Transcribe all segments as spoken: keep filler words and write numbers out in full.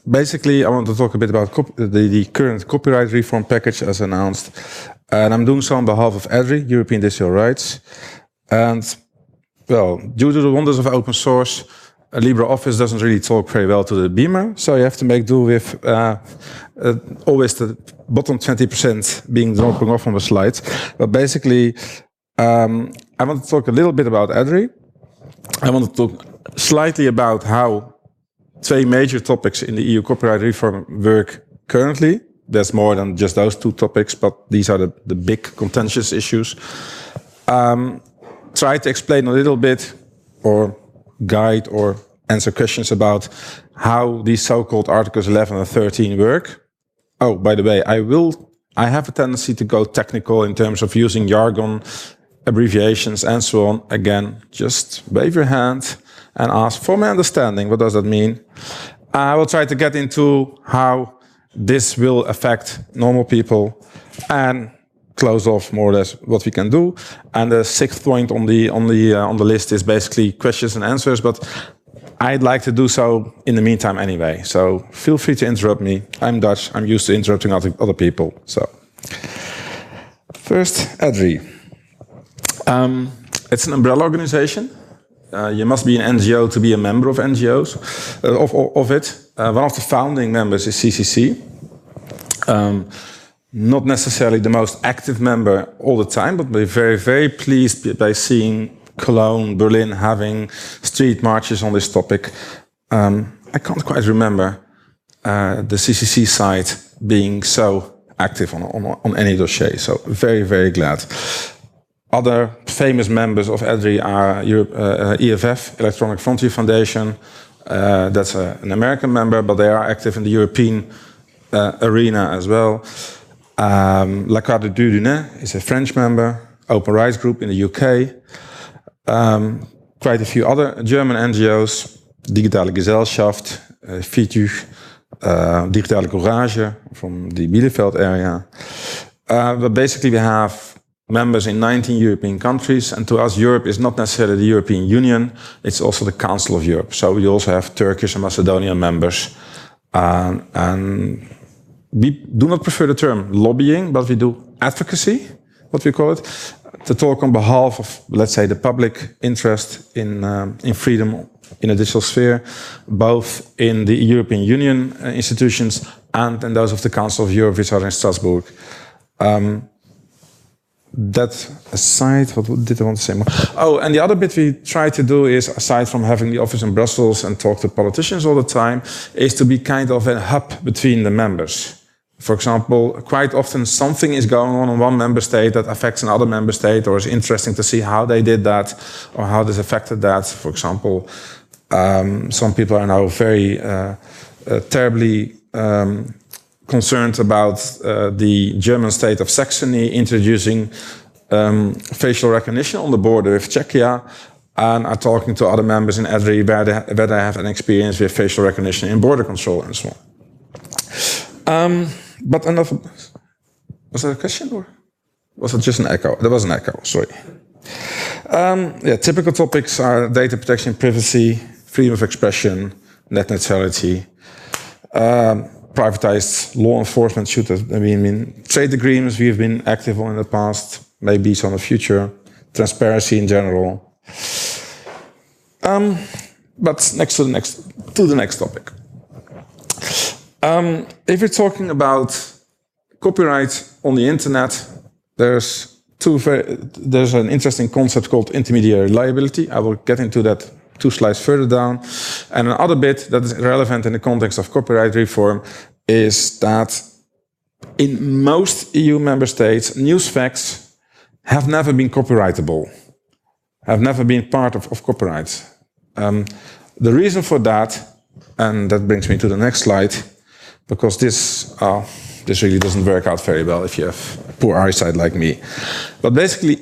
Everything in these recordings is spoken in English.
basically, I want to talk a bit about the, the current copyright reform package as announced. And I'm doing so on behalf of EDRI, European Digital Rights. And, well, due to the wonders of open source, uh, LibreOffice doesn't really talk very well to the Beamer. So you have to make do with uh, uh, always the bottom twenty percent being dropping off on the slides. But basically, um, I want to talk a little bit about EDRI. I want to talk slightly about how two major topics in the E U copyright reform work currently. There's more than just those two topics, but these are the, the big contentious issues. Um, try to explain a little bit, or guide, or answer questions about how these so-called Articles eleven and thirteen work. Oh, by the way, I will. I have a tendency to go technical in terms of using jargon, abbreviations, and so on. Again, just wave your hand and ask for my understanding. What does that mean? I will try to get into how this will affect normal people and close off more or less what we can do. And the sixth point on the on the uh, on the list is basically questions and answers. But I'd like to do so in the meantime anyway. So feel free to interrupt me. I'm Dutch. I'm used to interrupting other other people. So first, EDRI. Um, it's an umbrella organization. Uh, you must be an N G O to be a member of N G Os, uh, of, of, of it. Uh, one of the founding members is C C C. Um, not necessarily the most active member all the time, but we're very, very pleased by seeing Cologne, Berlin having street marches on this topic. Um, I can't quite remember uh, the C C C side being so active on, on, on any dossier, so very, very glad. Other famous members of EDRI are Europe, uh, E F F, Electronic Frontier Foundation. Uh, that's a, an American member, but they are active in the European uh, arena as well. Um, La Carte du Dunet is a French member. Open Rights Group in the U K. Um, quite a few other German N G Os. Digitale Gesellschaft, uh, F I T U, uh, Digitale Courage from the Bielefeld area. Uh, but basically we have members in nineteen European countries, and to us Europe is not necessarily the European Union, it's also the Council of Europe. So we also have Turkish and Macedonian members. Uh, and we do not prefer the term lobbying, but we do advocacy, what we call it, to talk on behalf of, let's say, the public interest in, um, in freedom in the digital sphere, both in the European Union uh, institutions and in those of the Council of Europe, which are in Strasbourg. Um, That aside, what did I want to say more? Oh, and the other bit we try to do is, aside from having the office in Brussels and talk to politicians all the time, is to be kind of a hub between the members. For example, quite often something is going on in one member state that affects another member state, or is interesting to see how they did that, or how this affected that. For example, um, some people are now very uh, uh, terribly um, concerned about uh, the German state of Saxony introducing um, facial recognition on the border with Czechia, and are talking to other members in EDRI where they, where they have an experience with facial recognition in border control and so on. Um, but enough. Was that a question, or was it just an echo? There was an echo, sorry. Um, yeah, typical topics are data protection, privacy, freedom of expression, net neutrality. Um, Privatized law enforcement should have been in trade agreements we have been active on in the past, maybe some in the future, transparency in general. Um, but next to the next to the next topic. Um, if you're talking about copyright on the internet, there's two very, there's an interesting concept called intermediary liability. I will get into that two slides further down. And another bit that is relevant in the context of copyright reform is that in most E U member states, news facts have never been copyrightable, have never been part of, of copyright. Um, the reason for that, and that brings me to the next slide, because this, uh, this really doesn't work out very well if you have poor eyesight like me. But basically,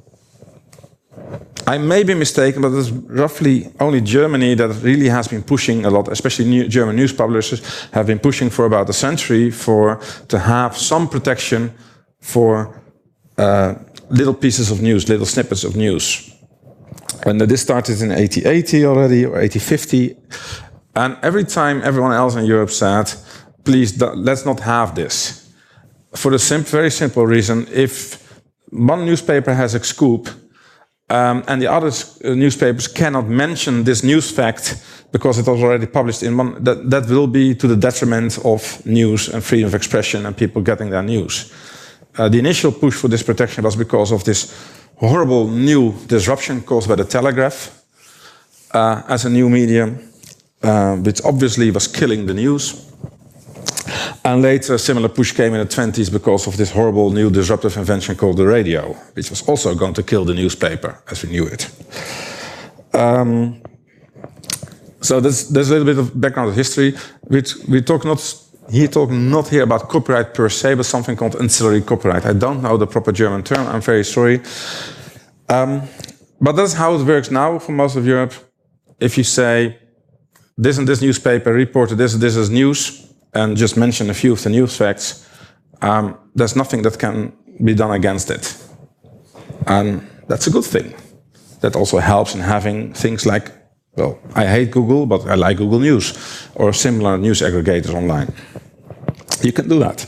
I may be mistaken, but it's roughly only Germany that really has been pushing a lot, especially new German news publishers have been pushing for about a century for to have some protection for uh, little pieces of news, little snippets of news. And this started in eighteen eighty already, or eighteen fifty. And every time everyone else in Europe said, please, let's not have this. For the sim very simple reason, if one newspaper has a scoop, um, and the other uh, newspapers cannot mention this news fact because it was already published in one, that, that will be to the detriment of news and freedom of expression and people getting their news. Uh, the initial push for this protection was because of this horrible new disruption caused by the telegraph uh, as a new medium, uh, which obviously was killing the news. And later a similar push came in the twenties because of this horrible new disruptive invention called the radio, which was also going to kill the newspaper as we knew it. Um, so there's, there's a little bit of background history. Which we talk not here talk not here about copyright per se, but something called ancillary copyright. I don't know the proper German term, I'm very sorry. Um, but that's how it works now for most of Europe. If you say, this and this newspaper reported this and this as news, and just mention a few of the news facts, um, there's nothing that can be done against it. And that's a good thing. That also helps in having things like, well, I hate Google, but I like Google News, or similar news aggregators online. You can do that.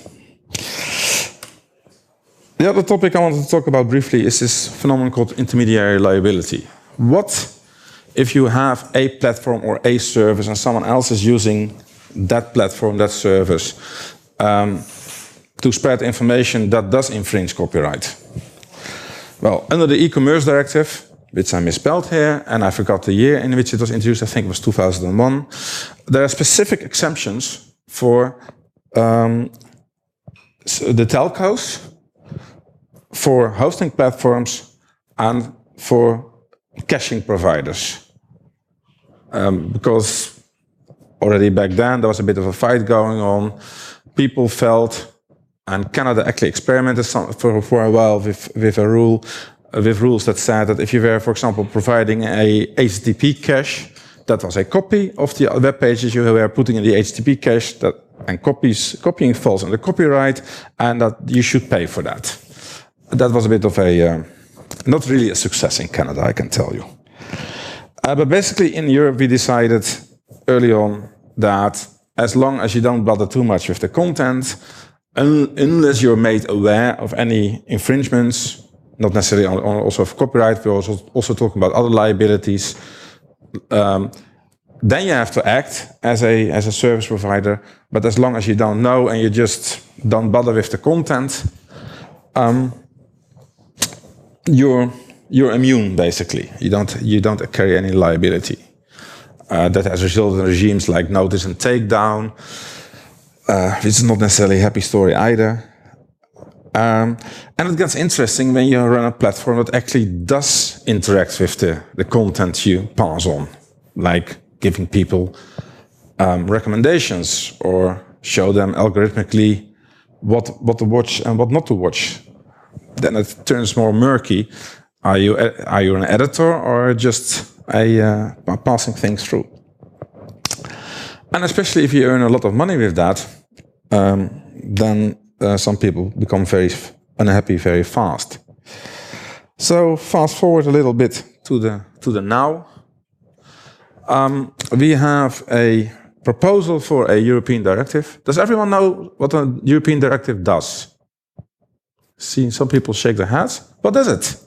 The other topic I wanted to talk about briefly is this phenomenon called intermediary liability. What if you have a platform or a service and someone else is using that platform, that service, um, to spread information that does infringe copyright? Well, under the e-commerce directive, which I misspelled here, and I forgot the year in which it was introduced, I think it was two thousand one, there are specific exemptions for um, the telcos, for hosting platforms, and for caching providers. Um, because already back then, there was a bit of a fight going on. People felt, and Canada actually experimented some, for, for a while with, with a rule, uh, with rules that said that if you were, for example, providing a H T T P cache, that was a copy of the web pages you were putting in the H T T P cache, that, and copies, copying falls under copyright, and that you should pay for that. That was a bit of a, uh, not really a success in Canada, I can tell you. Uh, but basically in Europe, we decided early on that as long as you don't bother too much with the content, un unless you're made aware of any infringements, not necessarily on, on also of copyright, we're also, also talking about other liabilities, um, then you have to act as a, as a service provider. But as long as you don't know and you just don't bother with the content, um, you're, you're immune, basically. You don't, you don't carry any liability. Uh, that has resulted in regimes like notice and takedown, uh, which is not necessarily a happy story either. Um, and it gets interesting when you run a platform that actually does interact with the, the content you pass on, like giving people um, recommendations or show them algorithmically what, what to watch and what not to watch. Then it turns more murky. Are you, are you an editor or just a uh, passing things through? And especially if you earn a lot of money with that, um, then uh, some people become very unhappy very fast. So fast forward a little bit to the, to the now. Um, we have a proposal for a European directive. Does everyone know what a European directive does? See some people shake their heads. What is it?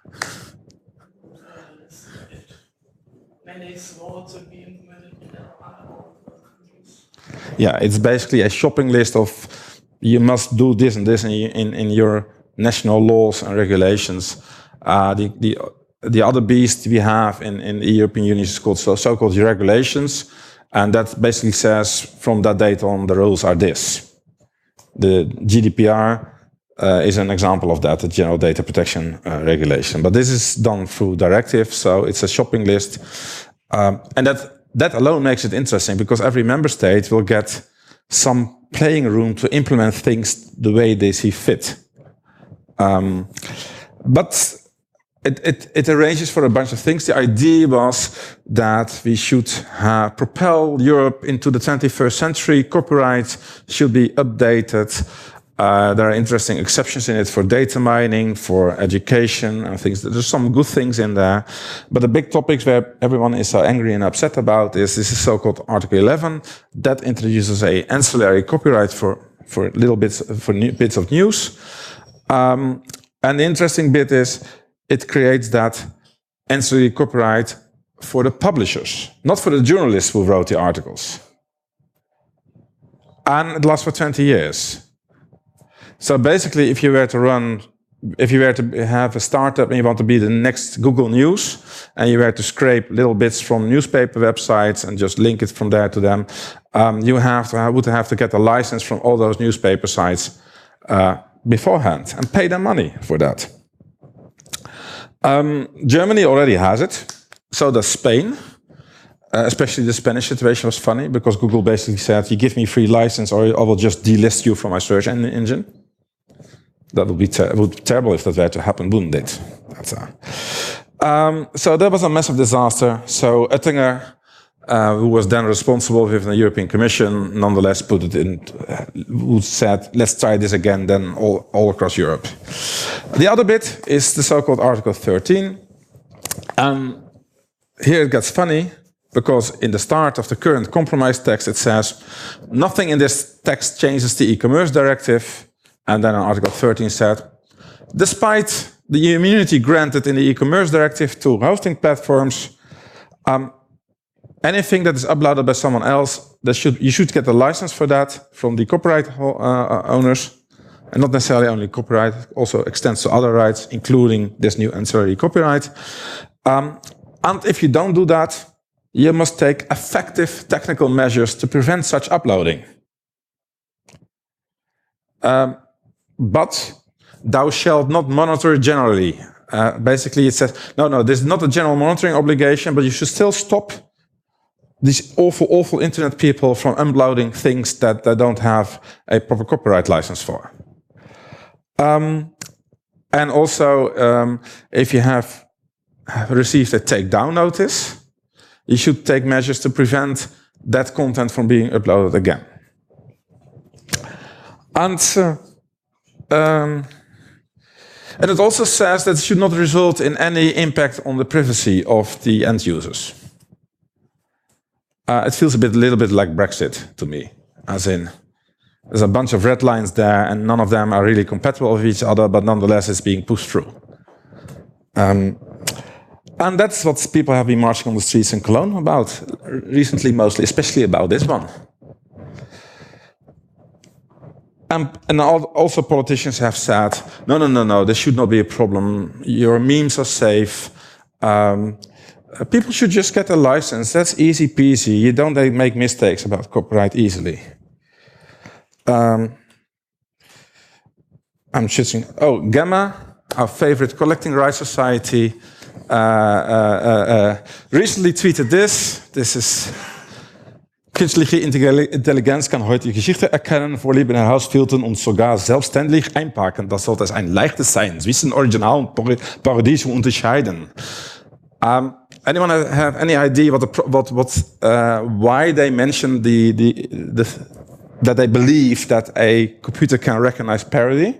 Yeah, it's basically a shopping list of you must do this and this in, in, in your national laws and regulations. Uh, the, the, the other beast we have in, in the European Union is called so, so-called regulations, and that basically says from that date on the rules are this. The G D P R uh, is an example of that, the General Data Protection uh, Regulation. But this is done through directive, so it's a shopping list. Um, and that That alone makes it interesting because every member state will get some playing room to implement things the way they see fit. Um, but it, it, it arranges for a bunch of things. The idea was that we should have, propel Europe into the twenty-first century. Copyright should be updated. Uh, there are interesting exceptions in it for data mining, for education, and things. There's some good things in there. But the big topics where everyone is so angry and upset about is this is so-called Article eleven. That introduces a ancillary copyright for, for little bits, for new, bits of news. Um, and the interesting bit is it creates that ancillary copyright for the publishers, not for the journalists who wrote the articles. And it lasts for twenty years. So basically, if you were to run, if you were to have a startup and you want to be the next Google News, and you were to scrape little bits from newspaper websites and just link it from there to them, um, you have to, would have to get a license from all those newspaper sites uh, beforehand and pay them money for that. Um, Germany already has it. So does Spain. Uh, especially the Spanish situation was funny because Google basically said, you give me free license or I will just delist you from my search engine. That would be, ter would be terrible if that were to happen, wouldn't it? That's a, um, so that was a massive disaster. So Oettinger, uh, who was then responsible within the European Commission, nonetheless put it in, uh, who said, let's try this again, then all, all across Europe. The other bit is the so-called Article thirteen. Um, here it gets funny, because in the start of the current compromise text, it says, nothing in this text changes the e-commerce directive. And then in Article thirteen said, despite the immunity granted in the e-commerce directive to hosting platforms, um, anything that is uploaded by someone else, that should, you should get a license for that from the copyright uh, owners. And not necessarily only copyright, it also extends to other rights, including this new ancillary copyright. Um, and if you don't do that, you must take effective technical measures to prevent such uploading. Um, but thou shalt not monitor generally. Uh, basically, it says, no, no, this is not a general monitoring obligation, but you should still stop these awful, awful internet people from uploading things that they don't have a proper copyright license for. Um, and also, um, if you have received a takedown notice, you should take measures to prevent that content from being uploaded again. And, uh, um, and it also says that it should not result in any impact on the privacy of the end users. Uh, it feels a bit, little bit like Brexit to me, as in there's a bunch of red lines there and none of them are really compatible with each other, but nonetheless it's being pushed through. Um, And that's what people have been marching on the streets in Cologne about recently, mostly, especially about this one. And, and also politicians have said, no, no, no, no, this should not be a problem. Your memes are safe. Um, people should just get a license. That's easy peasy. You don't make mistakes about copyright easily. Um, I'm switching. Oh, Gamma, our favorite collecting rights society, Uh, uh, uh, uh, recently tweeted this. This is künstliche Intelligenz kann heute Geschichte erkennen, vorlieben herausfiltern und sogar selbstständig einpacken. Das sollte ein leichtes sein, zwischen Original und Parodie zu unterscheiden. Um, anyone have any idea what, the, what, what, uh, why they mentioned the, the, the, that they believe that a computer can recognize parody?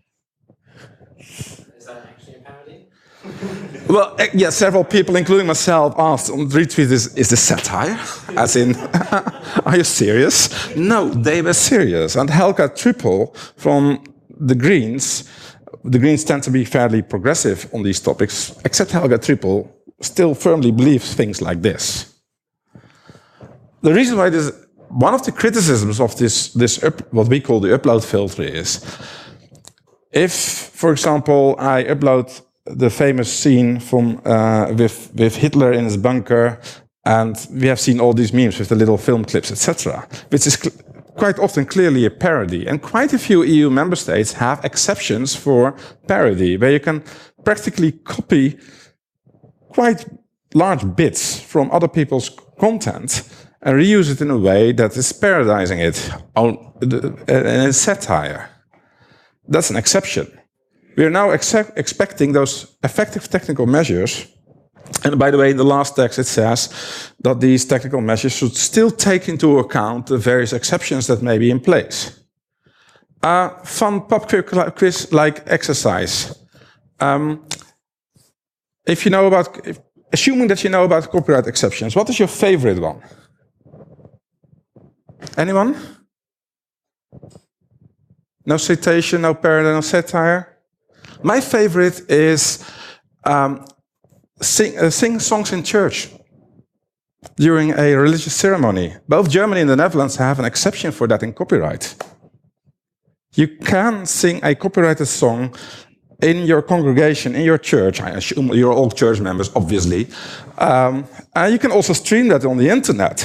Well, yeah, several people, including myself, asked on the retweet, is, is this satire? As in, are you serious? No, they were serious. And Helga Trippel from the Greens, the Greens tend to be fairly progressive on these topics, except Helga Trippel still firmly believes things like this. The reason why this, one of the criticisms of this, this up, what we call the upload filter is, if, for example, I upload the famous scene from uh, with with Hitler in his bunker, and we have seen all these memes with the little film clips, et cetera, which is quite often clearly a parody. And quite a few E U member states have exceptions for parody, where you can practically copy quite large bits from other people's content and reuse it in a way that is parodizing it in a satire. That's an exception. We are now expecting those effective technical measures. And by the way, in the last text it says that these technical measures should still take into account the various exceptions that may be in place. Uh, fun pop quiz-like exercise. Um, if you know about, if, assuming that you know about copyright exceptions, what is your favorite one? Anyone? No citation, no parody, no satire? My favorite is um, sing, uh, sing songs in church during a religious ceremony. Both Germany and the Netherlands have an exception for that in copyright. You can sing a copyrighted song in your congregation, in your church. I assume you're all church members, obviously. Um, and you can also stream that on the internet.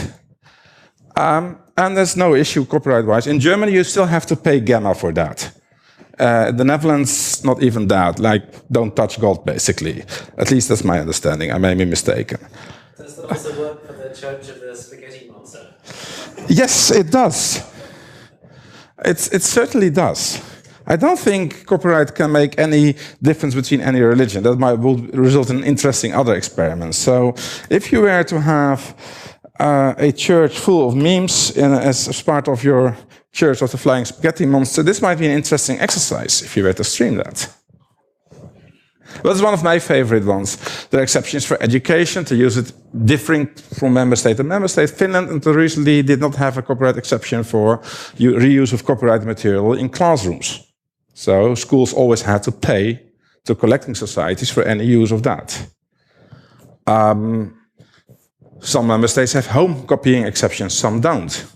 Um, and there's no issue copyright-wise. In Germany, you still have to pay Gamma for that. Uh, the Netherlands, not even that. Like, don't touch God, basically. At least that's my understanding. I may be mistaken. Does that also work for the Church of the Spaghetti Monster? Yes, it does. It's, it certainly does. I don't think copyright can make any difference between any religion. That might will result in interesting other experiments. So if you were to have uh, a church full of memes in, as, as part of your Church of the Flying Spaghetti Monster, this might be an interesting exercise if you were to stream that. But it's one of my favorite ones. There are exceptions for education, to use it differing from member state to member state. Finland until recently did not have a copyright exception for reuse of copyrighted material in classrooms. So schools always had to pay to collecting societies for any use of that. Um, some member states have home copying exceptions, some don't.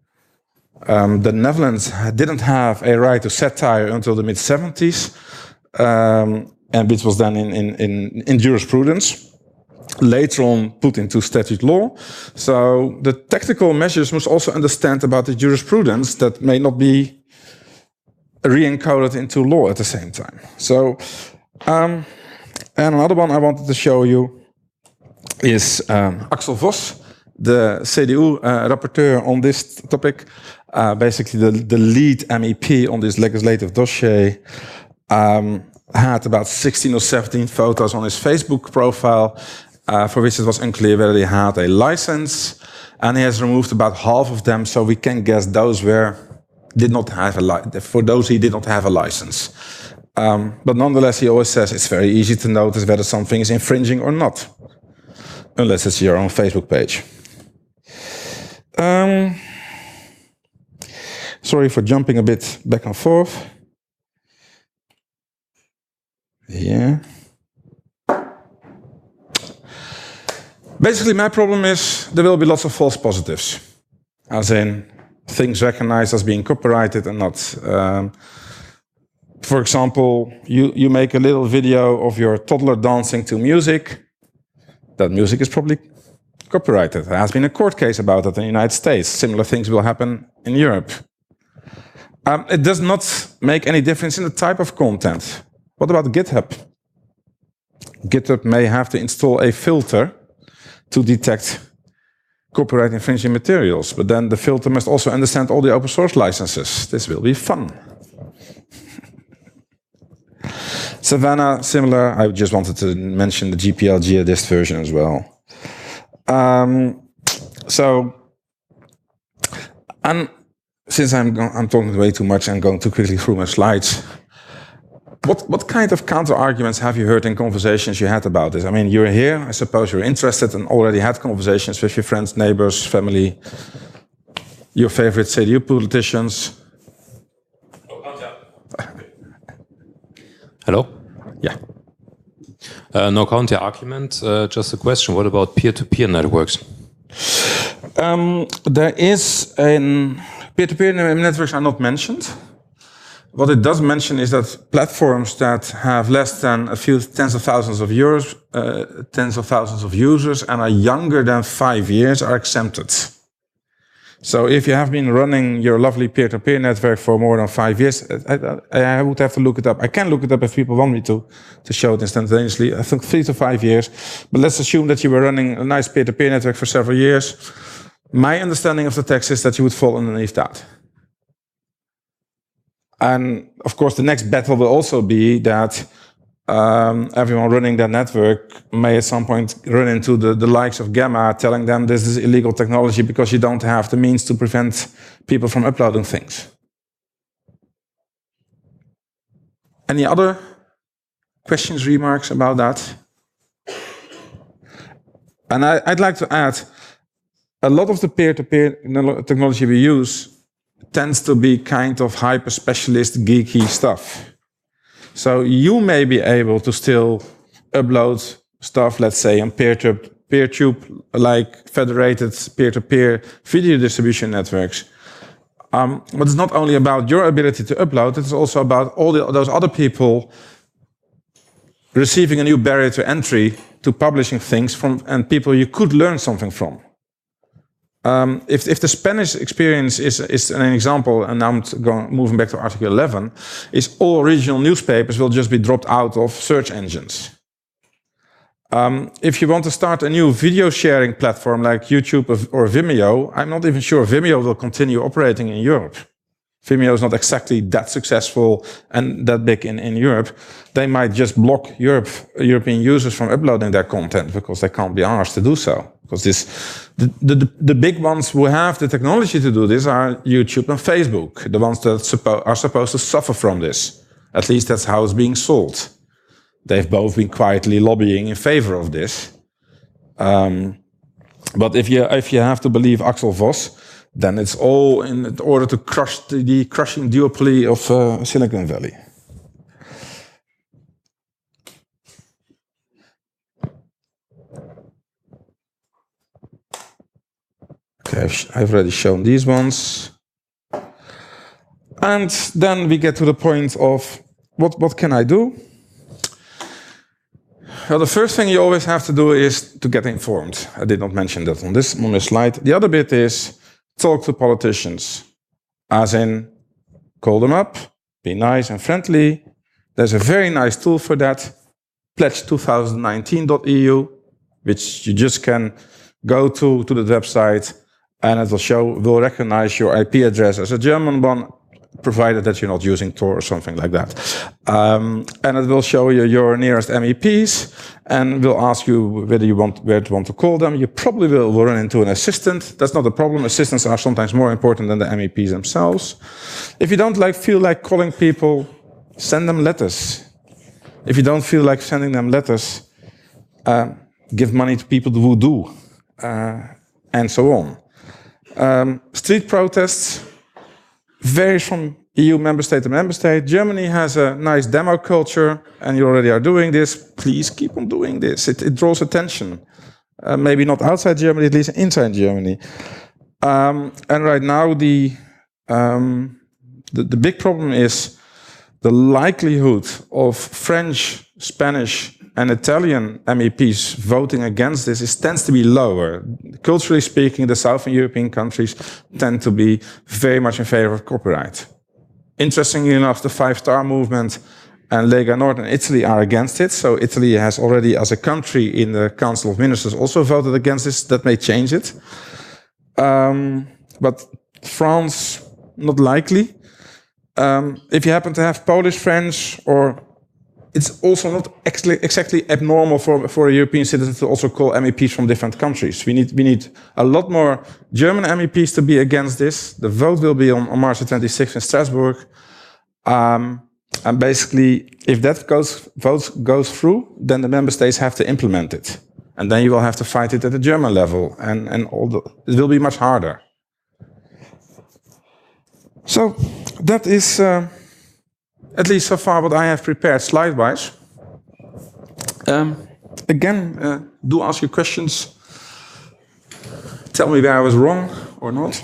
Um, the Netherlands didn't have a right to satire until the mid seventies. Um, and which was then in, in, in, in jurisprudence, later on put into statute law. So the technical measures must also understand about the jurisprudence that may not be re-encoded into law at the same time. So, um, and another one I wanted to show you is um, Axel Voss, the C D U uh, rapporteur on this topic, uh, basically the, the lead M E P on this legislative dossier. Um, had about sixteen or seventeen photos on his Facebook profile, uh, for which it was unclear whether he had a license, and he has removed about half of them, so we can guess those were did not have a li for those he did not have a license. Um, but nonetheless, he always says it's very easy to notice whether something is infringing or not, unless it's your own Facebook page. Um, sorry for jumping a bit back and forth. Yeah. Basically, my problem is there will be lots of false positives, as in things recognized as being copyrighted and not. Um, for example, you, you make a little video of your toddler dancing to music. That music is probably copyrighted. There has been a court case about it in the United States. Similar things will happen in Europe. Um, it does not make any difference in the type of content. What about GitHub? GitHub may have to install a filter to detect copyright infringing materials, but then the filter must also understand all the open source licenses. This will be fun. Savannah, similar. I just wanted to mention the G P L Geodist version as well. Um, so, and since I'm, I'm talking way too much and going too quickly through my slides, What, what kind of counter-arguments have you heard in conversations you had about this? I mean, you're here, I suppose you're interested and already had conversations with your friends, neighbors, family, your favorite C D U politicians. Hello? Yeah. Uh, no counter-argument, uh, just a question. What about peer-to-peer networks? Um, there is a... Peer-to-peer networks are not mentioned. What it does mention is that platforms that have less than a few tens of thousands of euros, uh, tens of thousands of users and are younger than five years are exempted. So if you have been running your lovely peer-to-peer network for more than five years, I, I, I would have to look it up. I can look it up if people want me to, to show it instantaneously. I think three to five years. But let's assume that you were running a nice peer-to-peer network for several years. My understanding of the text is that you would fall underneath that. And of course, the next battle will also be that um, everyone running that network may at some point run into the, the likes of Gamma, telling them this is illegal technology because you don't have the means to prevent people from uploading things. Any other questions, remarks about that? And I, I'd like to add, a lot of the peer-to-peer technology we use tends to be kind of hyper-specialist, geeky stuff. So you may be able to still upload stuff, let's say, on peer-to-peer, PeerTube, like federated peer-to-peer video distribution networks. Um, but it's not only about your ability to upload, it's also about all the, those other people receiving a new barrier to entry to publishing things from, and people you could learn something from. Um, if, if the Spanish experience is, is an example, and now I'm going, moving back to Article eleven, is all regional newspapers will just be dropped out of search engines. Um, if you want to start a new video sharing platform like YouTube or Vimeo, I'm not even sure Vimeo will continue operating in Europe. Vimeo is not exactly that successful and that big in, in Europe. They might just block Europe, European users from uploading their content because they can't be asked to do so. Because this, the, the, the big ones who have the technology to do this are YouTube and Facebook, the ones that suppo- are supposed to suffer from this. At least that's how it's being sold. They've both been quietly lobbying in favor of this. Um, but if you, if you have to believe Axel Voss, then it's all in order to crush the, the crushing duopoly of uh, Silicon Valley. Okay, I've, I've already shown these ones. And then we get to the point of, what, what can I do? Well, the first thing you always have to do is to get informed. I did not mention that on this, on this slide. The other bit is talk to politicians, as in call them up, be nice and friendly. There's a very nice tool for that, pledge twenty nineteen dot E U, which you just can go to, to the website, and it will show, will recognize your I P address as a German one, provided that you're not using Tor or something like that. Um, and it will show you your nearest M E Ps, and will ask you whether you want, where you want to call them. You probably will run into an assistant. That's not a problem. Assistants are sometimes more important than the M E Ps themselves. If you don't like, feel like calling people, send them letters. If you don't feel like sending them letters, uh, give money to people who do, uh, and so on. Um, street protests varies from E U member state to member state. Germany has a nice demo culture, and you already are doing this. Please keep on doing this. It, it draws attention. Uh, maybe not outside Germany, at least inside Germany. Um, and right now, the, um, the the big problem is the likelihood of French, Spanish, and Italian M E Ps voting against this is, tends to be lower. Culturally speaking, the Southern European countries tend to be very much in favor of copyright. Interestingly enough, the Five Star Movement and Lega Nord in Italy are against it. So Italy has already, as a country in the Council of Ministers, also voted against this. That may change it. Um, but France, not likely. Um, if you happen to have Polish, French, or it's also not exactly abnormal for, for a European citizen to also call M E Ps from different countries. We need, we need a lot more German M E Ps to be against this. The vote will be on, on March the twenty-sixth in Strasbourg. Um, and basically, if that goes, vote goes through, then the member states have to implement it. And then you will have to fight it at the German level. And, and all the, it will be much harder. So that is... Uh, At least so far what I have prepared slide-wise. Um, again, uh, do ask your questions. Tell me where I was wrong or not.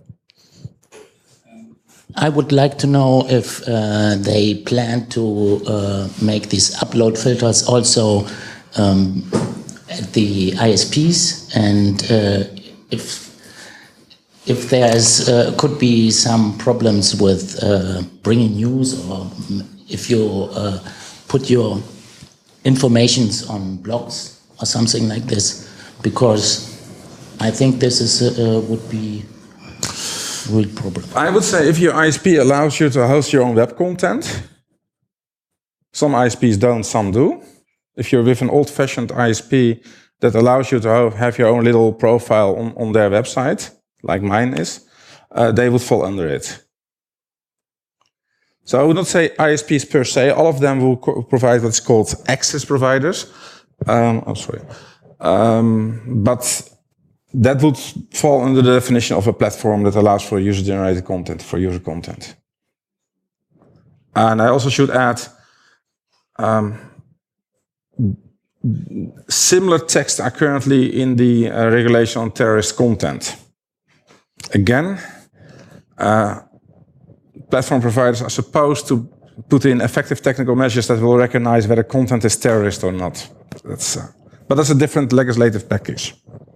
I would like to know if uh, they plan to uh, make these upload filters also um, at the I S Ps, and uh, if if there's uh, could be some problems with uh, bringing news, or if you uh, put your informations on blogs or something like this, because I think this is uh, would be a real problem. I would say if your I S P allows you to host your own web content, some I S Ps don't, some do. If you're with an old-fashioned I S P that allows you to have your own little profile on, on their website, like mine is, uh, they would fall under it. So I would not say I S Ps per se. All of them will co- provide what's called access providers. Um, oh, sorry. Um, but that would fall under the definition of a platform that allows for user-generated content, for user content. And I also should add, um, similar texts are currently in the uh, regulation on terrorist content. Again, uh, platform providers are supposed to put in effective technical measures that will recognize whether content is terrorist or not. That's, uh, but that's a different legislative package.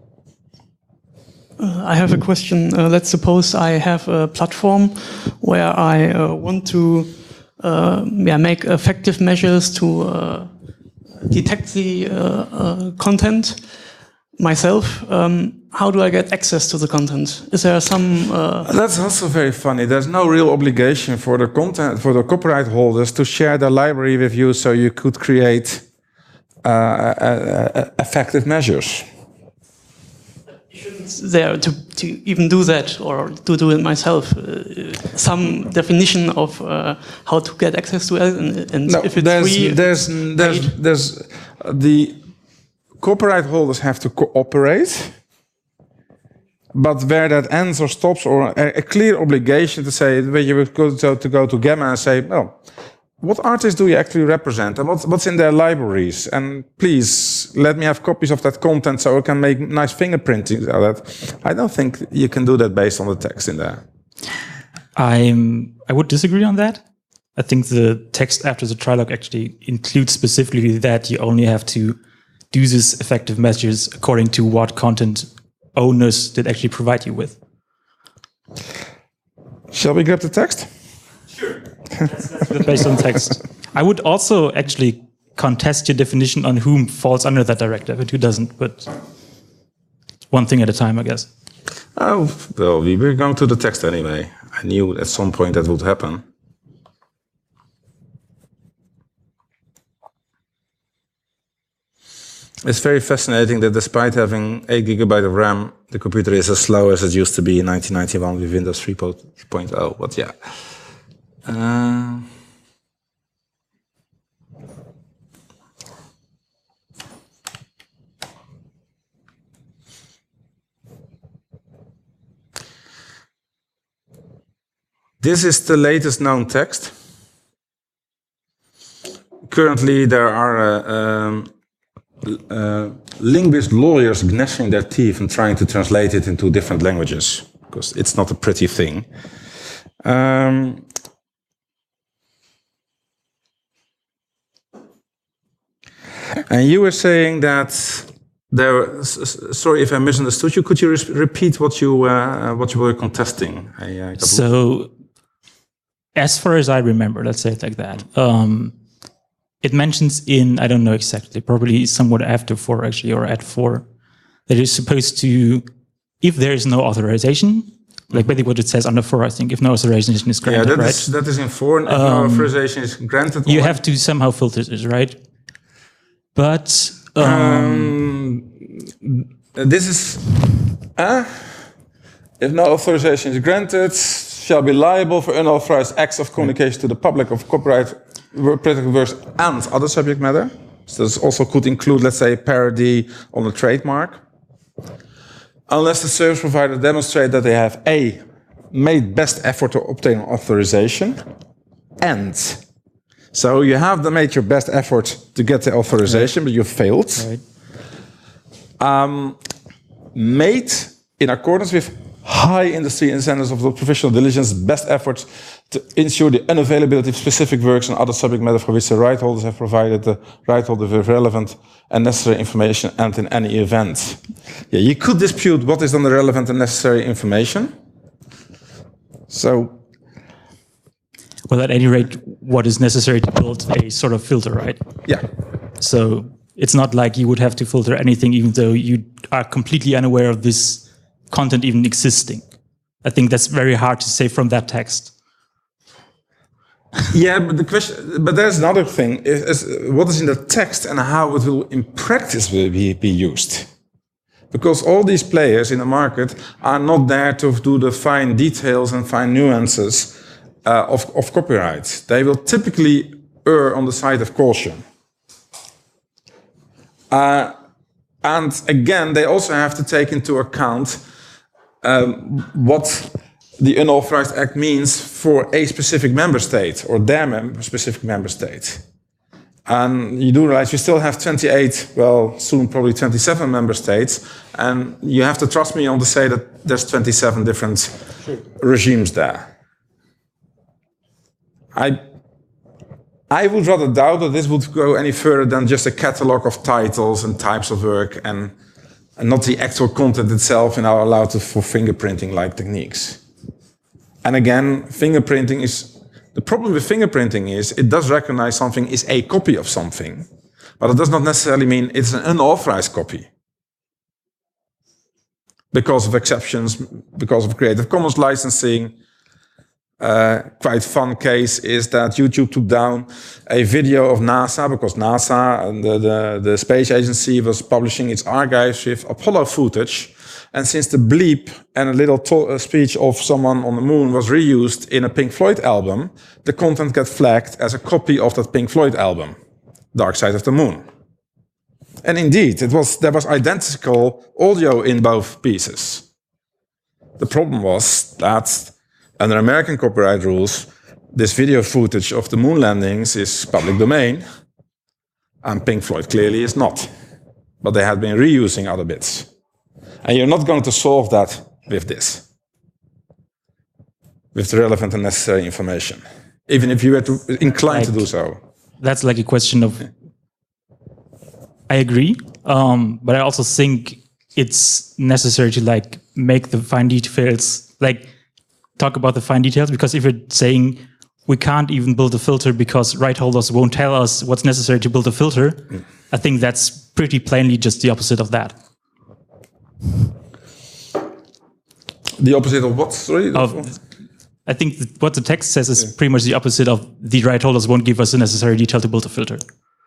Uh, I have a question. Uh, let's suppose I have a platform where I uh, want to uh, yeah, make effective measures to uh, detect the uh, uh, content myself. Um, how do I get access to the content? Is there some? Uh... That's also very funny. There's no real obligation for the content for the copyright holders to share their library with you, so you could create uh, uh, uh, effective measures. There to, to even do that or to do it myself, uh, some definition of uh, how to get access to it, and, and No, if it's there's, free, there's, there's, there's, uh, the copyright holders have to cooperate, but where that ends or stops, or a, a clear obligation to say, where you would go to, to go to Gamma and say, well, what artists do you actually represent, and what's, what's in their libraries? And please let me have copies of that content so I can make nice fingerprinting out of that. I don't think you can do that based on the text in there. I'm, I would disagree on that. I think the text after the trilog actually includes specifically that you only have to do these effective measures according to what content owners did actually provide you with. Shall we grab the text? Sure. That's, that's based on text. I would also actually contest your definition on whom falls under that directive and who doesn't, but one thing at a time, I guess. Oh, well, we were going to the text anyway. I knew at some point that would happen. It's very fascinating that despite having eight gigabyte of RAM, the computer is as slow as it used to be in nineteen ninety-one with Windows three point oh. But yeah. Uh, this is the latest known text. Currently, there are uh, um, uh, linguist lawyers gnashing their teeth and trying to translate it into different languages, because it's not a pretty thing. Um, And you were saying that there. Sorry if I misunderstood you. Could you repeat what you uh, what you were contesting? I, uh, so, as far as I remember, let's say it like that. Um, it mentions in I don't know exactly, probably somewhat after four actually, or at four, that it's supposed to, if there is no authorization, like basically what it says under four, I think, if no authorization is granted, yeah, that right? is that is in four. And if um, no authorization is granted, you have to somehow filter this, right? But um, um, this is uh, if no authorization is granted, shall be liable for unauthorized acts of communication to the public of copyright, protected works, and other subject matter. So this also could include, let's say, parody on a trademark, unless the service provider demonstrates that they have a made best effort to obtain authorization, and so you have made your best effort to get the authorization, right, but you failed. Right. Um, made in accordance with high industry standards of the professional diligence, best efforts to ensure the unavailability of specific works and other subject matter for which the right holders have provided the right holder with relevant and necessary information, and in any event. Yeah, you could dispute what is then the relevant and necessary information. So. Well, at any rate, what is necessary to build a sort of filter, right? Yeah. So it's not like you would have to filter anything, even though you are completely unaware of this content even existing. I think that's very hard to say from that text. Yeah, but the question, but there's another thing: is, is what is in the text and how it will, in practice, will be, be used. Because all these players in the market are not there to do the fine details and fine nuances uh, of, of copyright, they will typically err on the side of caution. Uh, and again, they also have to take into account um, what the Unauthorized Act means for a specific member state or their mem- specific member state. And you do realize you still have twenty-eight, well, soon probably twenty-seven member states, and you have to trust me on to say that there's twenty-seven different sure. regimes there. I, I would rather doubt that this would go any further than just a catalog of titles and types of work, and, and not the actual content itself and are allowed to, for fingerprinting-like techniques. And again, fingerprinting is... The problem with fingerprinting is it does recognize something is a copy of something, but it does not necessarily mean it's an unauthorized copy. Because of exceptions, because of Creative Commons licensing. Uh, quite fun case is that YouTube took down a video of NASA because NASA, and the, the, the space agency, was publishing its archives with Apollo footage. And since the bleep and a little to- a speech of someone on the moon was reused in a Pink Floyd album, the content got flagged as a copy of that Pink Floyd album, Dark Side of the Moon. And indeed, it was, there was identical audio in both pieces. The problem was that under American copyright rules, this video footage of the moon landings is public domain, and Pink Floyd clearly is not. But they had been reusing other bits. And you're not going to solve that with this, with the relevant and necessary information, even if you were to, inclined like, to do so. That's like a question of, I agree, um, but I also think it's necessary to like make the fine details, like talk about the fine details, because if you're saying we can't even build a filter because right holders won't tell us what's necessary to build a filter, mm. I think that's pretty plainly just the opposite of that. The opposite of what? Sorry? Of, I think that what the text says is yeah. pretty much the opposite of the right holders won't give us the necessary detail to build a filter.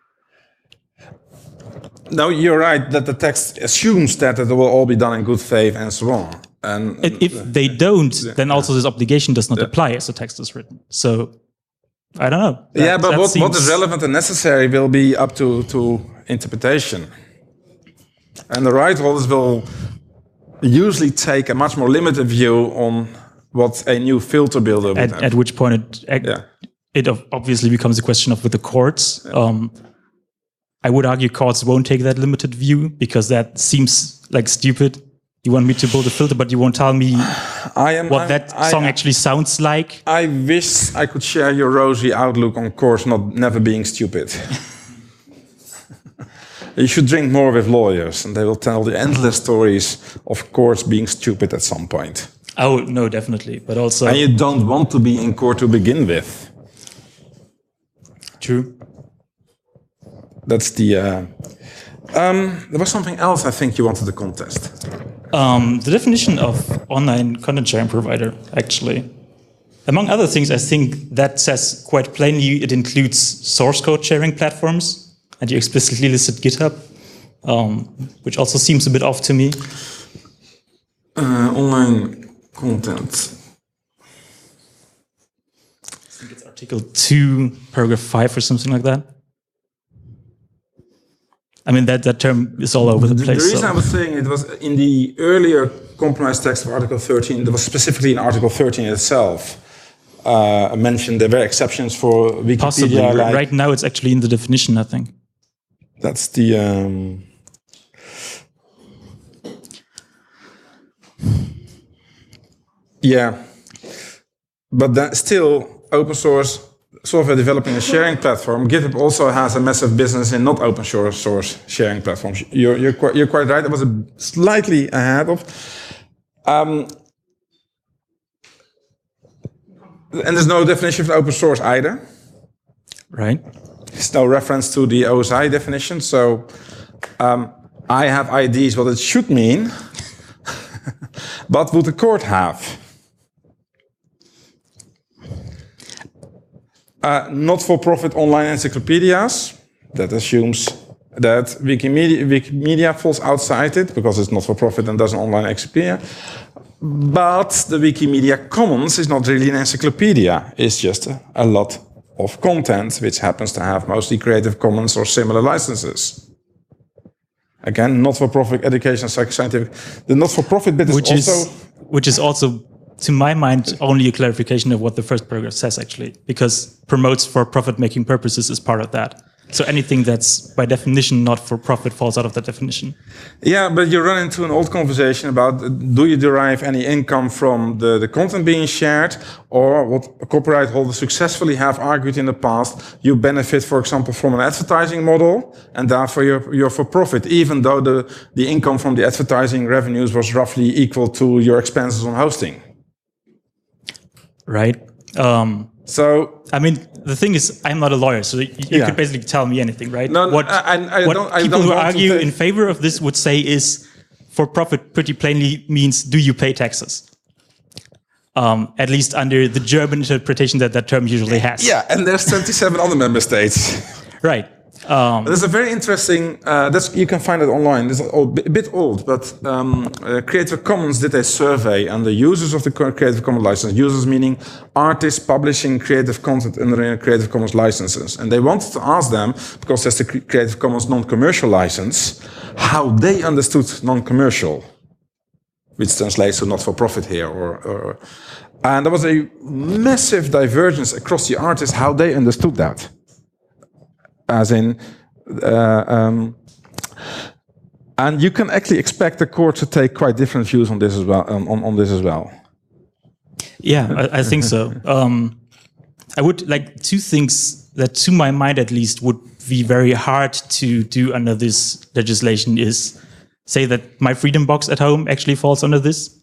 No, you're right that the text assumes that it will all be done in good faith and so on. And if they don't, yeah. then also this obligation does not yeah. apply as the text is written. So, I don't know. That, yeah, but what, seems... what is relevant and necessary will be up to, to interpretation. And the right holders will usually take a much more limited view on what a new filter builder would at, have. At which point it, yeah. it obviously becomes a question of with the courts. Yeah. Um, I would argue courts won't take that limited view because that seems like stupid. You want me to build a filter, but you won't tell me I am, what I'm, that I, song I, actually sounds like. I wish I could share your rosy outlook on courts not never being stupid. You should drink more with lawyers, and they will tell the endless stories of courts being stupid at some point. Oh, no, definitely. But also... And you don't want to be in court to begin with. True. That's the... Uh, um, there was something else I think you wanted to contest. Um, the definition of online content sharing provider, actually. Among other things, I think that says quite plainly it includes source code sharing platforms. And you explicitly listed GitHub, um, which also seems a bit off to me. Uh, online content. I think it's Article two, Paragraph five or something like that. I mean, that, that term is all over the, the place. The reason so. I was saying it was in the earlier compromise text of Article thirteen, there was specifically in Article thirteen itself. Uh, I mentioned there were exceptions for Wikipedia. Possibly. Like, right now it's actually in the definition, I think. That's the... Um, yeah. But that still, open source software developing a sharing platform, GitHub also has a massive business in not open source sharing platforms. You're, you're, quite, you're quite right. It was a slightly ahead of... Um, and there's no definition for open source either. Right. There's no reference to the O S I definition, so um, I have ideas what it should mean, but would the court have? Uh, not-for-profit online encyclopedias, that assumes that Wikimedia, Wikimedia falls outside it, because it's not-for-profit and doesn't online encyclopedia. But the Wikimedia Commons is not really an encyclopedia. It's just a, a lot of content which happens to have mostly Creative Commons or similar licenses. Again, not-for-profit education, scientific. The not-for-profit bit is which also... is which is also, to my mind, only a clarification of what the first paragraph says, actually, because promotes for profit-making purposes is part of that. So anything that's by definition not for profit falls out of that definition. Yeah, but you run into an old conversation about uh, do you derive any income from the, the content being shared, or what copyright holders successfully have argued in the past, you benefit, for example, from an advertising model, and therefore you're, you're for profit, even though the, the income from the advertising revenues was roughly equal to your expenses on hosting. Right. Um, so, I mean, the thing is, I'm not a lawyer, so you yeah. could basically tell me anything, right? No, what I, I what don't, I people don't who want argue to in favor of this would say is, for profit pretty plainly means, do you pay taxes? Um, at least under the German interpretation that that term usually has. Yeah, and there's twenty-seven other member states. Right. Um, There's a very interesting, uh, that's, you can find it online, it's a bit old, but um, uh, Creative Commons did a survey on the users of the Creative Commons license, users meaning artists publishing creative content under Creative Commons licenses. And they wanted to ask them, because there's the Creative Commons non-commercial license, how they understood non-commercial, which translates to not-for-profit here. Or, or, and there was a massive divergence across the artists how they understood that. As in, uh, um, and you can actually expect the court to take quite different views on this as well. On, on this as well. Yeah, I, I think so. Um, I would like two things that, to my mind at least, would be very hard to do under this legislation is say that my Freedom Box at home actually falls under this.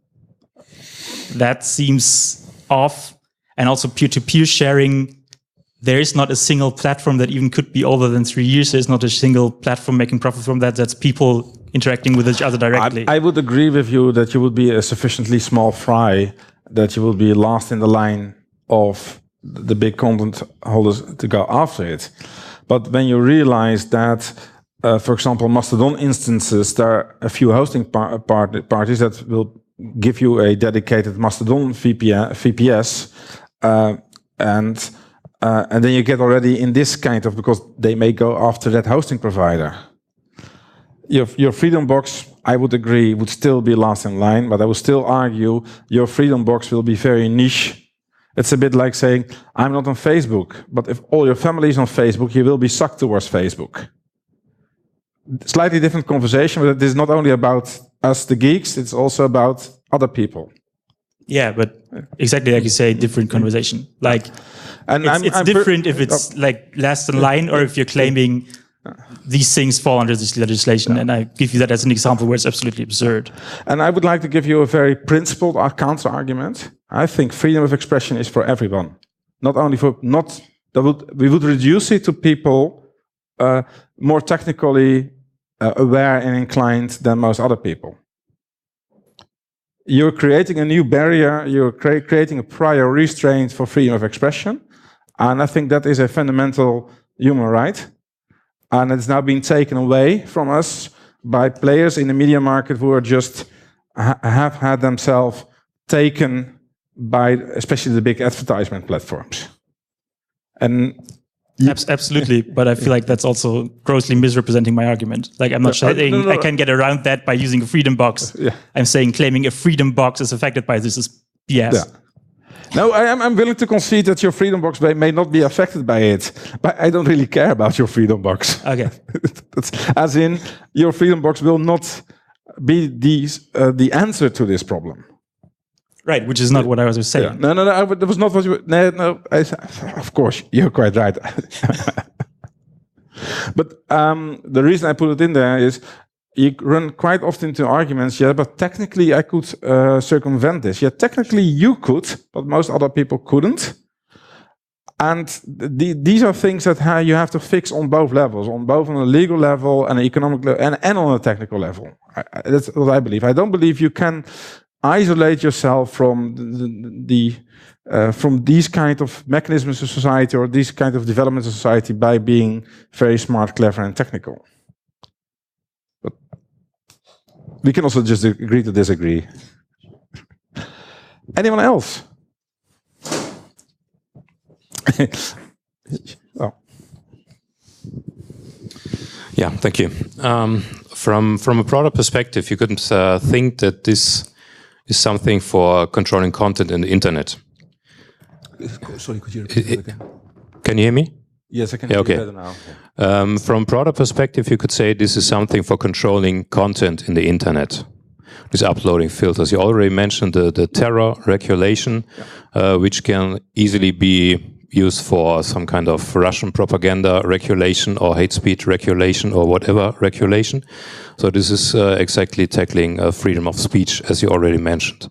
That seems off, and also peer-to-peer sharing. There is not a single platform that even could be older than three years. There's not a single platform making profit from that. That's people interacting with each other directly. I, I would agree with you that you would be a sufficiently small fry that you will be last in the line of the big content holders to go after it. But when you realize that, uh, for example, Mastodon instances, there are a few hosting par part parties that will give you a dedicated Mastodon V P S, uh, and Uh, and then you get already in this kind of, because they may go after that hosting provider. Your, your Freedom Box, I would agree, would still be last in line, but I would still argue your Freedom Box will be very niche. It's a bit like saying, I'm not on Facebook, but if all your family is on Facebook, you will be sucked towards Facebook. Slightly different conversation, but it is not only about us, the geeks, it's also about other people. Yeah, but exactly like you say, different conversation. Like, And it's, I'm, it's I'm different if it's like last in line or if you're claiming these things fall under this legislation. And I give you that as an example where it's absolutely absurd. And I would like to give you a very principled counter argument. I think freedom of expression is for everyone. Not only for, not, that would, we would reduce it to people uh, more technically uh, aware and inclined than most other people. You're creating a new barrier, you're cre creating a prior restraint for freedom of expression. And I think that is a fundamental human right. And it's now been taken away from us by players in the media market who are just, ha have had themselves taken by especially the big advertisement platforms. And Abs absolutely, but I feel like that's also grossly misrepresenting my argument. Like, I'm not No, saying no, no. I can get around that by using a Freedom Box. Yeah. I'm saying claiming a Freedom Box is affected by this is B S. Yeah. No, I am, I'm willing to concede that your Freedom Box may, may not be affected by it, but I don't really care about your Freedom Box. Okay. That's, as in, your Freedom Box will not be the, uh, the answer to this problem. Right, which is not what I was saying. Yeah. No, no, no, I, that was not what you... No, no, I, of course, you're quite right. But um, the reason I put it in there is you run quite often into arguments, yeah, but technically I could uh, circumvent this. Yeah, technically you could, but most other people couldn't. And the, these are things that ha you have to fix on both levels, on both on a legal level and an economic level, and, and on a technical level. I, I, that's what I believe. I don't believe you can isolate yourself from the, the uh, from these kind of mechanisms of society or these kind of developments of society by being very smart, clever, and technical. But we can also just agree to disagree. Anyone else? Oh. Yeah, thank you. Um, from from a broader perspective, you could uh, think that this is something for controlling content in the internet. Sorry, could you repeat that again? Can you hear me? Yes, I can Yeah, hear okay. you better now. Um, from broader perspective, you could say this is something for controlling content in the internet. These uploading filters. You already mentioned the, the terror regulation, uh, which can easily be used for some kind of Russian propaganda regulation or hate speech regulation or whatever regulation. So this is uh, exactly tackling uh, freedom of speech, as you already mentioned.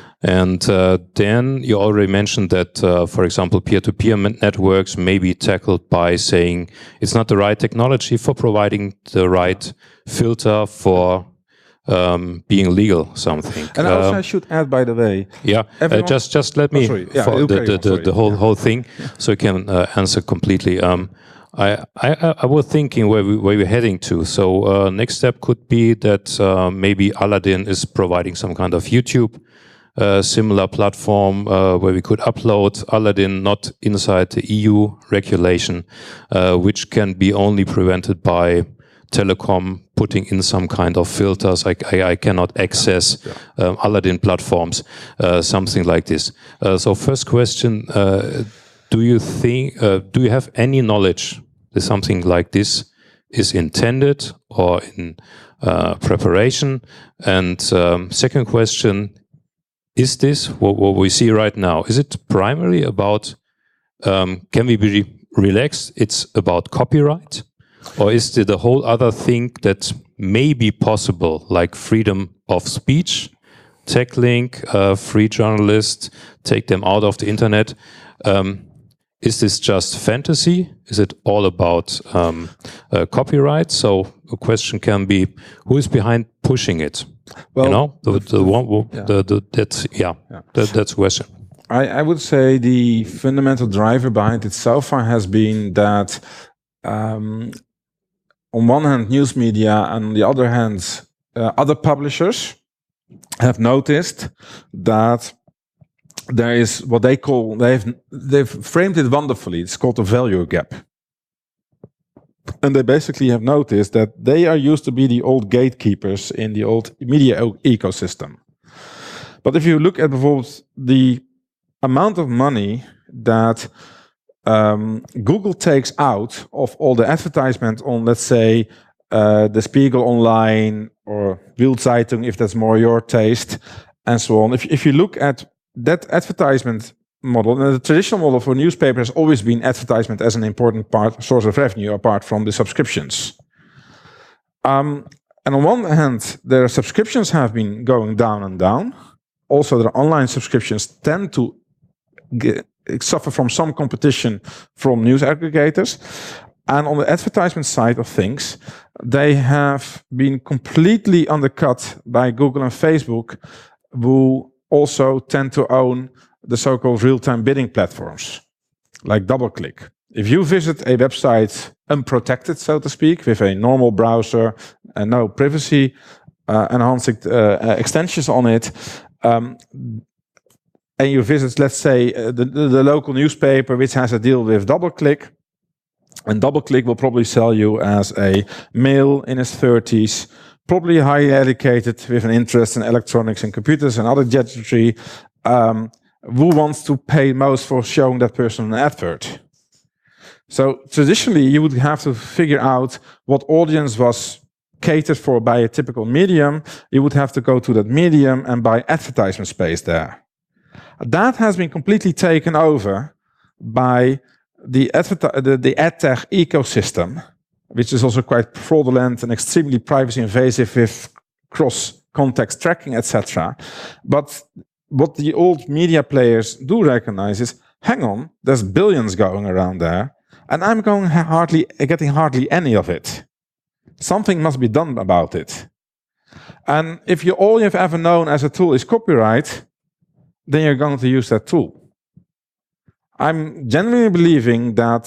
And uh, then you already mentioned that, uh, for example, peer-to-peer networks may be tackled by saying it's not the right technology for providing the right filter for um, being legal something. And also, Um, I should add, by the way, yeah, uh, everyone- just just let me Oh, sorry. Yeah, for you the carry the, on, the, sorry. the whole Yeah. whole thing, so you can uh, answer completely. Um, I, I I was thinking where we where we're heading to. So uh, next step could be that uh, maybe Aladdin is providing some kind of YouTube uh, similar platform uh, where we could upload Aladdin not inside the E U regulation, uh, which can be only prevented by telecom putting in some kind of filters. I, I, I cannot access um, Aladdin platforms, uh, something like this. Uh, so first question, uh, do you think, uh, do you have any knowledge that something like this is intended or in uh, preparation? And um, second question, is this what, what we see right now? Is it primarily about, um, can we be relaxed? It's about copyright? Or is there the whole other thing that may be possible, like freedom of speech, tackling uh, free journalists, take them out of the internet? Um, is this just fantasy? Is it all about um, uh, copyright? So a question can be, who is behind pushing it? Well, you know, the, the, the one, who- yeah. the, the, that's, yeah, Yeah. That, that's a question. I, I would say the fundamental driver behind it so far has been that um, on one hand, news media, and on the other hand, uh, other publishers have noticed that there is what they call, they've, they've framed it wonderfully, it's called the value gap. And they basically have noticed that they are used to be the old gatekeepers in the old media o- ecosystem. But if you look at bijvoorbeeld the amount of money that um, Google takes out of all the advertisement on, let's say, uh, the Spiegel Online or Bild-Zeitung, if that's more your taste, and so on. If, if you look at that advertisement model, and the traditional model for newspaper has always been advertisement as an important part, source of revenue, apart from the subscriptions. Um, and on one hand, their subscriptions have been going down and down. Also, their online subscriptions tend to get, suffer from some competition from news aggregators. And on the advertisement side of things, they have been completely undercut by Google and Facebook, who also tend to own the so-called real-time bidding platforms, like DoubleClick. If you visit a website unprotected, so to speak, with a normal browser and no privacy uh, enhancing uh, extensions on it, um, and you visit, let's say, uh, the, the, the local newspaper which has a deal with DoubleClick, and DoubleClick will probably sell you as a male in his thirties, probably highly educated with an interest in electronics and computers and other gadgetry, um, who wants to pay most for showing that person an advert. So traditionally, you would have to figure out what audience was catered for by a typical medium. You would have to go to that medium and buy advertisement space there. That has been completely taken over by the, the, the AdTech ecosystem, which is also quite fraudulent and extremely privacy invasive with cross-context tracking, et cetera. But what the old media players do recognize is, hang on, there's billions going around there, and I'm going hardly getting hardly any of it. Something must be done about it. And if you all you've ever known as a tool is copyright, then you're going to use that tool. I'm genuinely believing that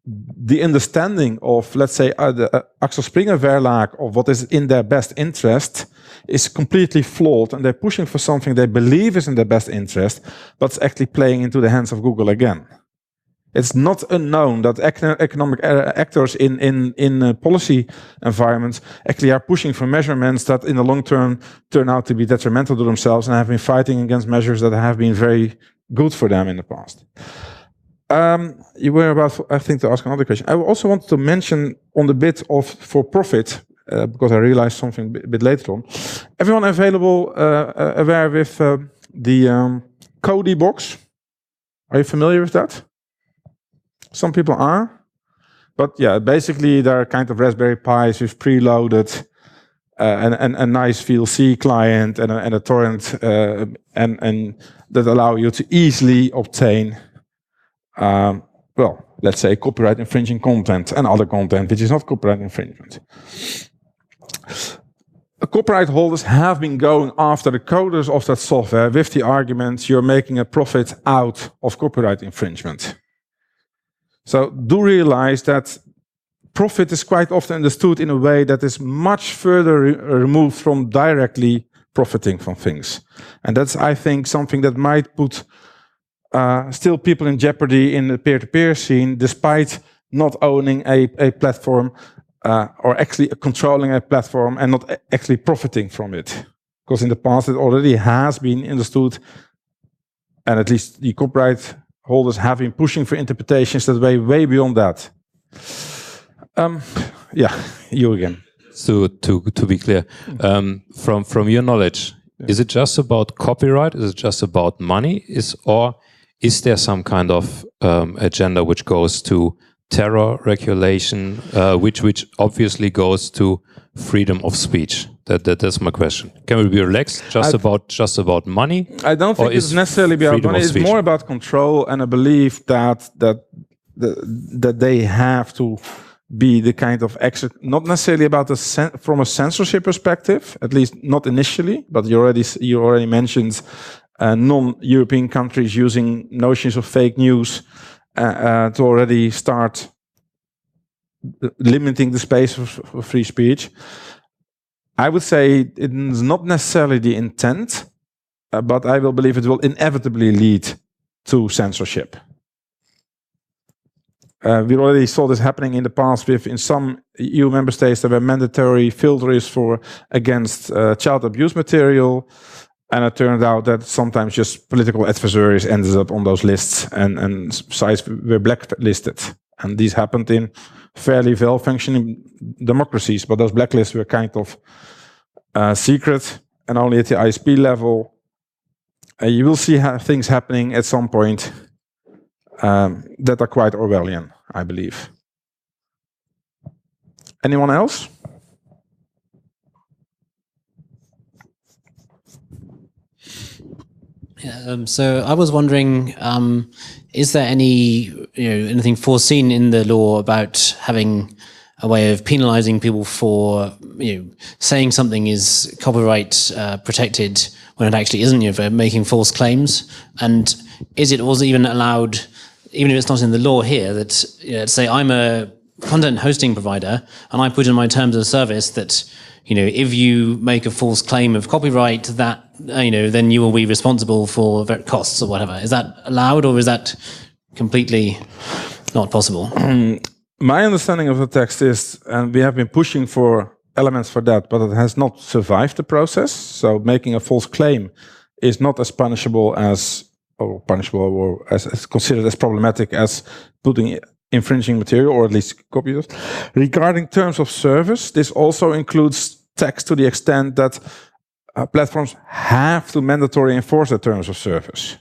the understanding of, let's say, uh, the uh, Axel Springer Verlag of what is in their best interest is completely flawed, and they're pushing for something they believe is in their best interest, but it's actually playing into the hands of Google again. It's not unknown that econ economic actors in, in, in uh, policy environments actually are pushing for measurements that in the long term turn out to be detrimental to themselves, and have been fighting against measures that have been very good for them in the past. Um, you were about, I think, to ask another question. I also wanted to mention on the bit of for profit, uh, because I realized something a bit later on. Everyone available, uh, uh, aware with uh, the um, Kodi box? Are you familiar with that? Some people are. But yeah, basically there are kind of Raspberry Pis with preloaded uh, and, and a nice V L C client and a, and a torrent uh, and, and that allow you to easily obtain Um, well, let's say copyright infringing content and other content which is not copyright infringement. Copyright holders have been going after the coders of that software with the argument you're making a profit out of copyright infringement. So do realize that profit is quite often understood in a way that is much further re removed from directly profiting from things. And that's, I think, something that might put Uh, still people in jeopardy in the peer-to-peer scene, despite not owning a, a platform uh, or actually controlling a platform and not actually profiting from it. Because in the past it already has been understood, and at least the copyright holders have been pushing for interpretations that way, way beyond that. Um, yeah, you again. So to, to be clear, um, from, from your knowledge, yeah. Is it just about copyright? Is it just about money? Is or Is there some kind of um, agenda which goes to terror regulation, uh, which which obviously goes to freedom of speech? That, that that's my question. Can we be relaxed just I'd, about just about money? I don't think it's necessarily about money. It's more about control and a belief that that the, that they have to be the kind of extra, not necessarily about the from a censorship perspective, at least not initially. But you already you already mentioned. Uh, non-European countries using notions of fake news uh, uh, to already start limiting the space for, for free speech. I would say it is not necessarily the intent, uh, but I will believe it will inevitably lead to censorship. Uh, we already saw this happening in the past with, in some E U member states, there were mandatory filters for against uh, child abuse material. And it turned out that sometimes just political adversaries ended up on those lists, and, and sites were blacklisted. And these happened in fairly well-functioning democracies, but those blacklists were kind of uh, secret and only at the I S P level. Uh, you will see ha things happening at some point um, that are quite Orwellian, I believe. Anyone else? Um, so I was wondering, um, is there any, you know, anything foreseen in the law about having a way of penalizing people for, you know, saying something is copyright uh, protected when it actually isn't, you know, for making false claims? And is it also even allowed, even if it's not in the law here, that, you know, say I'm a content hosting provider and I put in my terms of service that, you know, if you make a false claim of copyright, that, you know, then you will be responsible for costs or whatever. Is that allowed, or is that completely not possible? My understanding of the text is, and we have been pushing for elements for that, but it has not survived the process. So making a false claim is not as punishable as, or punishable, or as, as considered as problematic as putting infringing material, or at least copies. Regarding terms of service, this also includes text to the extent that uh, platforms have to mandatory enforce their terms of service.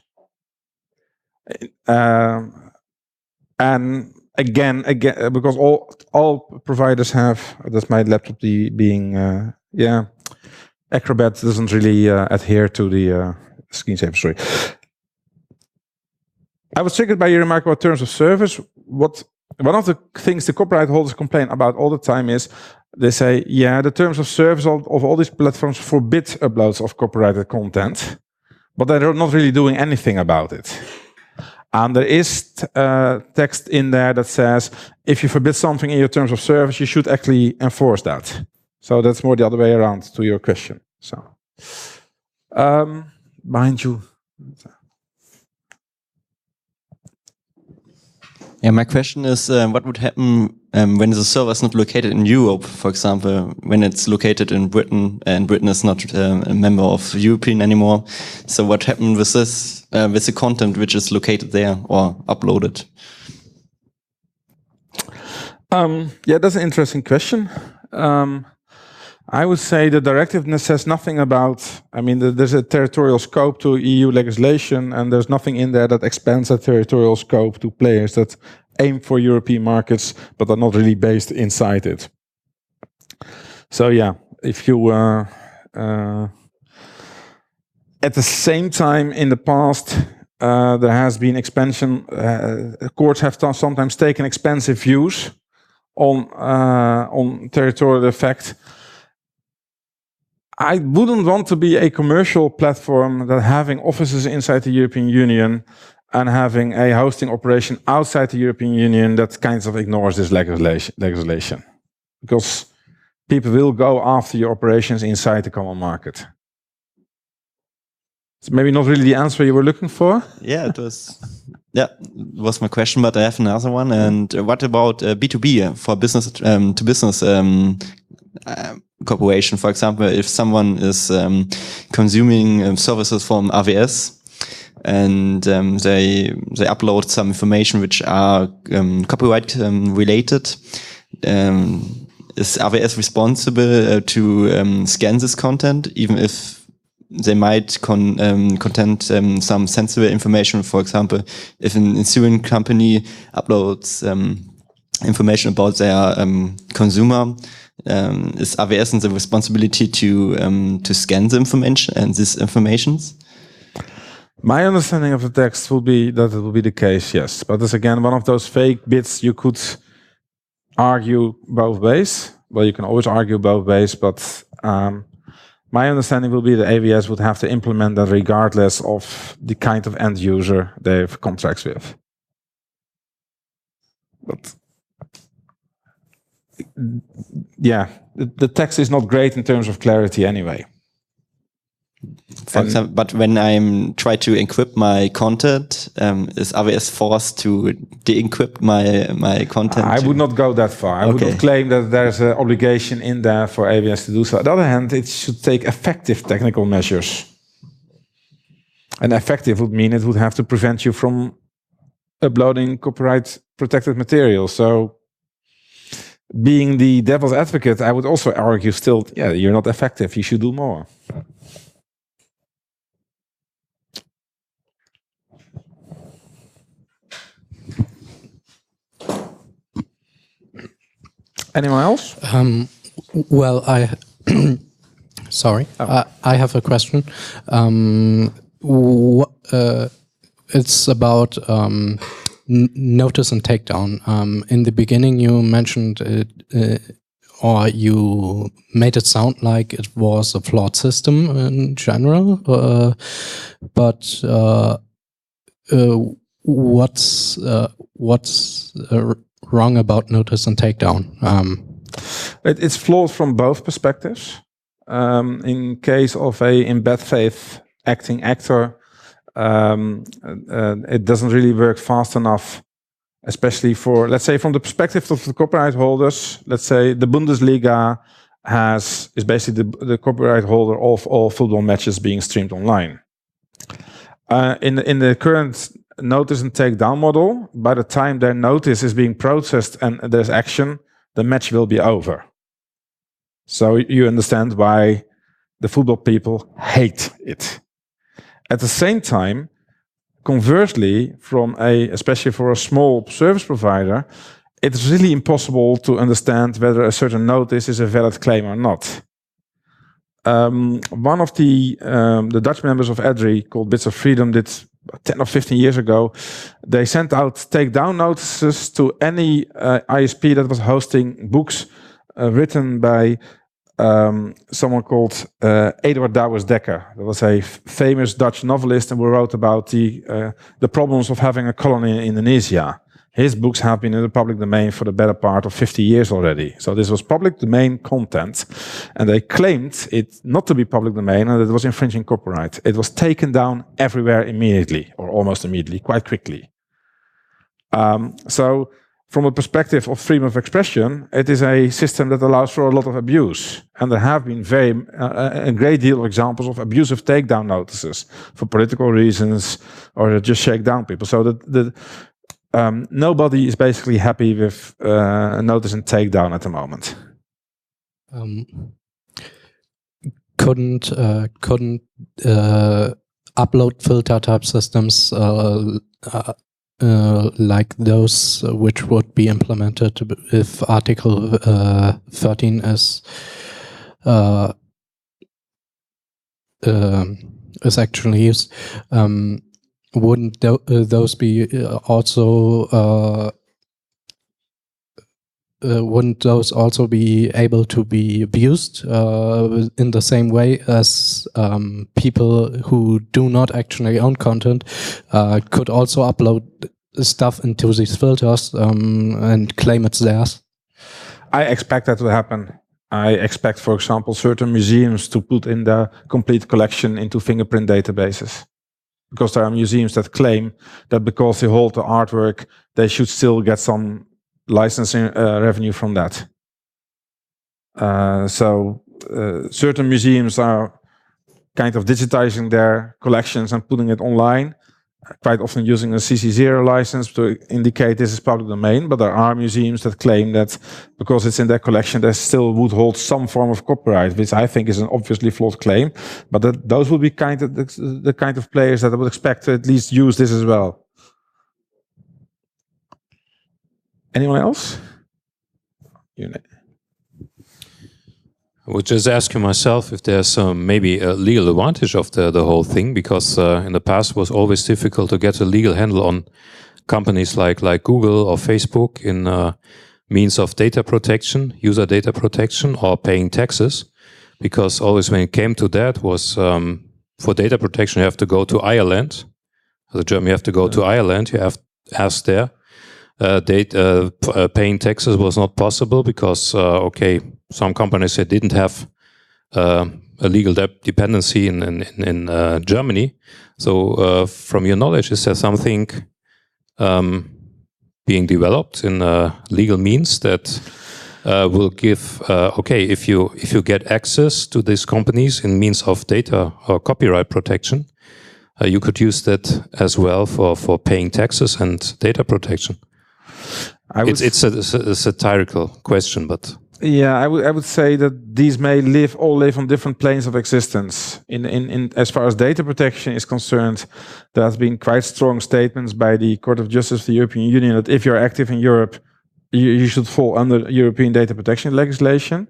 Uh, and again, again, because all all providers have. That's my laptop the, being uh, yeah. Acrobat doesn't really uh, adhere to the uh, screensaver. Sorry. I was triggered by your remark about terms of service. What one of the things the copyright holders complain about all the time is they say, yeah, the terms of service of, of all these platforms forbid uploads of copyrighted content, but they're not really doing anything about it. And there is uh, text in there that says, if you forbid something in your terms of service, you should actually enforce that. So that's more the other way around to your question. So, um, behind you. Yeah, my question is, uh, what would happen um, when the server is not located in Europe, for example, when it's located in Britain and Britain is not um, a member of European anymore? So what happened with this, uh, with the content which is located there or uploaded? Um, yeah, that's an interesting question. Um, I would say the directive says nothing about, I mean, there's a territorial scope to E U legislation, and there's nothing in there that expands that territorial scope to players that aim for European markets, but are not really based inside it. So yeah, if you, uh, uh, at the same time in the past, uh, there has been expansion, uh, courts have sometimes taken expensive views on, uh, on territorial effect. I wouldn't want to be a commercial platform that having offices inside the European Union and having a hosting operation outside the European Union that kind of ignores this legislation, legislation. Because people will go after your operations inside the common market. It's maybe not really the answer you were looking for. Yeah, it was. Yeah, was my question, but I have another one. And what about uh, B two B uh, for business um, to business um, uh, cooperation? For example, if someone is um, consuming um, services from A W S and um, they they upload some information which are um, copyright um, related, um, is A W S responsible uh, to um, scan this content, even if they might con um, content um, some sensitive information? For example, if an insurance company uploads um, information about their um, consumer, um, is A W S in the responsibility to um, to scan the information and these informations? My understanding of the text will be that it will be the case, yes. But it's again one of those fake bits you could argue both ways. Well, you can always argue both ways, but um, my understanding will be that A W S would have to implement that regardless of the kind of end user they have contracts with. But yeah, the, the text is not great in terms of clarity anyway. For And- example, but when I'm try to encrypt my content, um, is A W S forced to de-encrypt my my content? I would not go that far. I would Okay. not claim that there's an obligation in there for A W S to do so. On the other hand, it should take effective technical measures. And effective would mean it would have to prevent you from uploading copyright protected material. So being the devil's advocate, I would also argue still, yeah, you're not effective. You should do more. Anyone else? Um, well, I sorry, I, I have a question. Um, wh- uh, it's about um, n- notice and takedown. Um, in the beginning, you mentioned it, uh, or you made it sound like it was a flawed system in general. Uh, but uh, uh, what's uh, what's uh, wrong about notice and takedown? Um, It, it's flawed from both perspectives. Um, in case of a in bad faith acting actor, um, uh, it doesn't really work fast enough, especially for, let's say, from the perspective of the copyright holders. Let's say the Bundesliga has is basically the, the copyright holder of all football matches being streamed online. Uh, in the, in the current notice and takedown model, by the time their notice is being processed and there's action, the match will be over. So you understand why the football people hate it. At the same time, conversely, from a, especially for a small service provider, it's really impossible to understand whether a certain notice is a valid claim or not. Um, one of the um, the Dutch members of E D R I, called Bits of Freedom, did ten or fifteen years ago. They sent out takedown notices to any uh, I S P that was hosting books uh, written by um, someone called uh, Eduard Douwes Dekker. That was a f- famous Dutch novelist and who wrote about the uh, the problems of having a colony in Indonesia. His books have been in the public domain for the better part of fifty years already. So this was public domain content, and they claimed it not to be public domain and that it was infringing copyright. It was taken down everywhere immediately, or almost immediately, quite quickly. Um, so from a perspective of freedom of expression, it is a system that allows for a lot of abuse. And there have been very uh, a great deal of examples of abusive takedown notices for political reasons, or just shake down people. So that the um, nobody is basically happy with uh, a notice and takedown at the moment. Um, couldn't uh, couldn't uh, upload filter type systems uh, uh, Uh, like those uh, which would be implemented if Article uh, thirteen is uh, uh, is actually used. Um, wouldn't th uh, those be uh, also uh, uh, wouldn't those also be able to be abused uh, in the same way as um, people who do not actually own content uh, could also upload stuff into these filters um, and claim it's theirs? I expect that to happen. I expect, for example, certain museums to put in the complete collection into fingerprint databases. Because there are museums that claim that because they hold the artwork, they should still get some licensing uh, revenue from that. Uh, so uh, certain museums are kind of digitizing their collections and putting it online, quite often using a C C zero license to indicate this is public domain, but there are museums that claim that because it's in their collection, they still would hold some form of copyright, which I think is an obviously flawed claim, but that those would be kind of the, the kind of players that I would expect to at least use this as well. Anyone else? You know. I would just ask you myself if there's um, maybe a legal advantage of the, the whole thing, because uh, in the past it was always difficult to get a legal handle on companies like, like Google or Facebook in uh, means of data protection, user data protection, or paying taxes. Because always when it came to that was um, for data protection, you have to go to Ireland. As a German, you have to go to Ireland, you have to ask there. Uh, data, uh, uh, paying taxes was not possible because, uh, okay, some companies that didn't have uh, a legal de dependency in in, in uh, Germany. So, uh, from your knowledge, is there something um, being developed in uh, legal means that uh, will give uh, okay, if you if you get access to these companies in means of data or copyright protection, uh, you could use that as well for for paying taxes and data protection. I it's it's a, a satirical question, but. Yeah, I would I would say that these may live all live on different planes of existence. In in in as far as data protection is concerned, there has been quite strong statements by the Court of Justice of the European Union that if you're active in Europe, you, you should fall under European data protection legislation.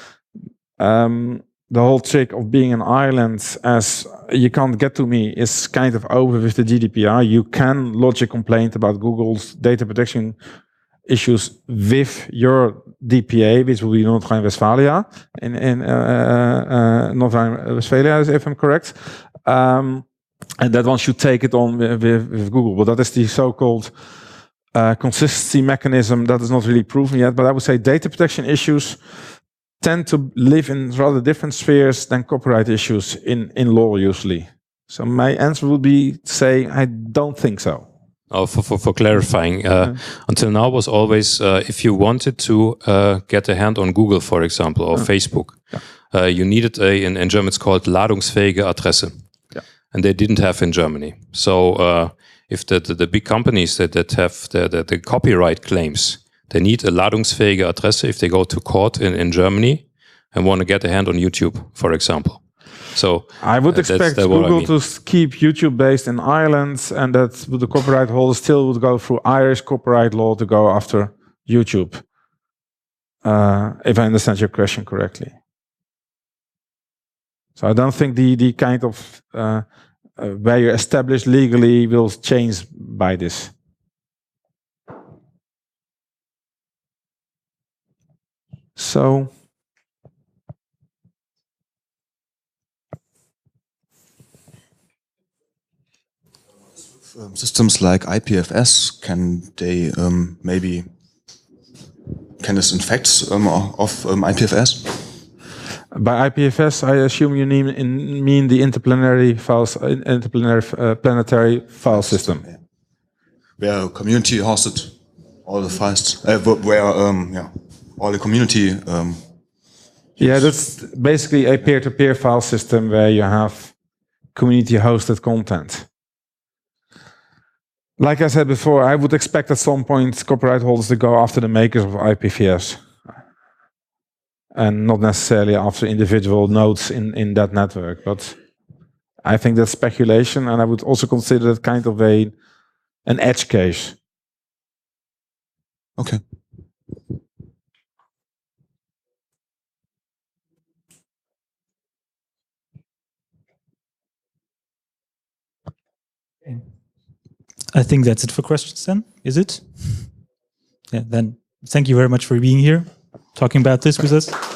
Um, the whole trick of being in Ireland as you can't get to me is kind of over with the G D P R. You can lodge a complaint about Google's data protection issues with your D P A, which will be North Rhine-Westphalia, in, in uh, uh, North Rhine-Westphalia, if I'm correct. Um, and that one should take it on with, with, with Google. But that is the so-called uh, consistency mechanism that is not really proven yet. But I would say data protection issues tend to live in rather different spheres than copyright issues in, in law usually. So my answer would be to say, I don't think so. Oh, for, for, for clarifying, uh, yeah. Until now was always, uh, if you wanted to uh, get a hand on Google, for example, or yeah. Facebook, yeah. uh, you needed a, in, in German it's called ladungsfähige Adresse. Yeah. And they didn't have in Germany. So uh, if the, the, the big companies that, that have the, the, the copyright claims, they need a ladungsfähige Adresse if they go to court in, in Germany and want to get a hand on YouTube, for example. So I would uh, expect that's, that's Google I mean. to keep YouTube based in Ireland, and that the copyright holders still would go through Irish copyright law to go after YouTube. Uh, if I understand your question correctly. So I don't think the the kind of uh, uh, where you're established legally will change by this. So um, systems like I P F S, can they um, maybe, can this infect um, of um, I P F S? By I P F S, I assume you mean, in, mean the interplanetary files, interplanetary uh, planetary file system. Yeah. Where community hosted all the files, uh, where um, yeah, all the community. Um, yeah, that's basically a peer-to-peer file system where you have community-hosted content. Like I said before, I would expect at some point copyright holders to go after the makers of I P V S. And not necessarily after individual nodes in, in that network. But I think that's speculation, and I would also consider it kind of a an edge case. Okay. I think that's it for questions then, is it? Yeah, then thank you very much for being here, talking about this with us.